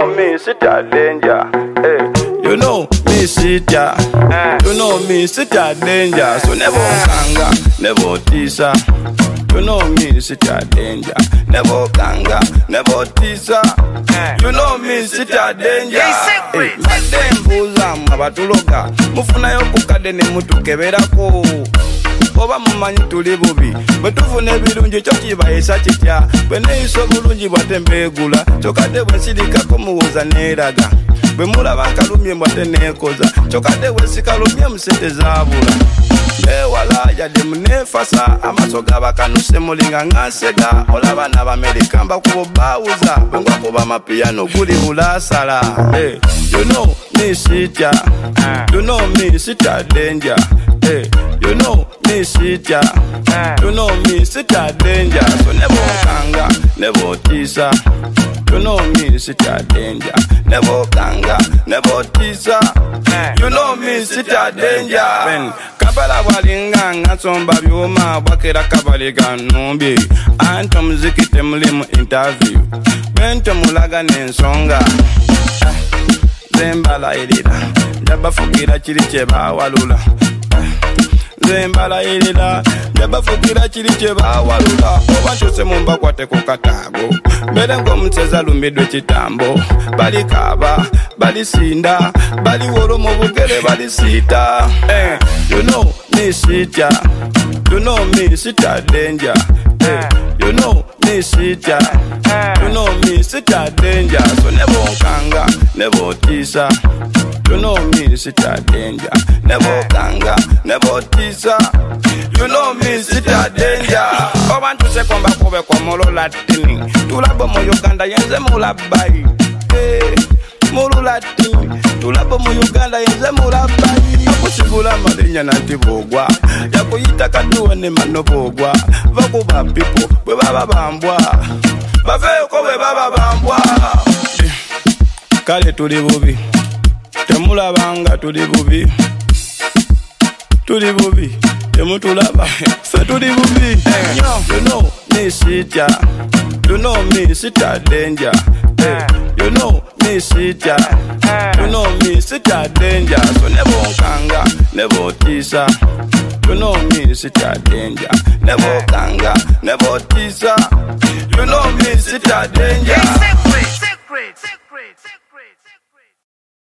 me, sit a danger. Hey, you know me, sit ya. You know me, sit a danger. So never kanga, never tisa. You know me, sit a danger. Never kanga, never tisa. You know me, sit a danger. Hey, madem buza mabatuloga. Mufuna yokukade ne mutukeberako. Oba mumanyi tuli bubi bwe tufuna ebirungi kyo kibayisa kitya bwe neeyisa obulungi bwate mbeegula kyokadde bwe nsirikako muwuza neeraga bwe mulaba nkalumye bwate neekoza kyokadde bwe sikalumye musente zaabula neewala yadde muneefasa amaaso gabakanuse mulinga ngansega olaba n'abamerika mbakubo baawuza bwe ngwakuba amapiyano guli bulaasala. You know me sitya, you know me sitya danger. You know me sitya, you know me sitya danger. So never kanga, never tisa. You know me sitya danger. Never kanga, never tisa. You know me sitya danger. Ben kabala walinga ngatsomba byuma bakera kabaliga numbi. Anto muziki temulimu interview. Bento mulaga n'ensonga. Zembala irira ndabafugira kiri kye bawalula. Zembala irira ndabafugira kiri kye bawalula. Oba nkyuse mumbakwate ku kataago mbere ng'omuseza lumbidwe kitambo. Balikaba balisinda baliwolo mu bugere balisiita. You know me sitya, you know me sitya danger. You know me sitya, you know me sitya danger. So never kanga, never tisa. You know me sitya danger. Never kanga, never tisa. You know me sitya danger. Obantu se kwamba kube kwa molo latini. Tulabo mo Uganda yenze mulabai. Molo latini. Tulabo mo Uganda yenze mulabai. Yakusibula malinya nanti bogwa. Yakuyita kaduwe ne mano bogwa. Vakuba pipo bwe baba bambwa. Bafeyo ko bwe baba bambwa. Kale tuli bubi. Temulabanga tuli bubi. Tuli bubi. Temutulaba. Fe tuli bubi. You know me sitya. You know me sitya danger. You know me sitya. You know me sitya danger. So never kanga, never tisa. You know me sitya danger. Never kanga, never tisa. You know me sitya danger.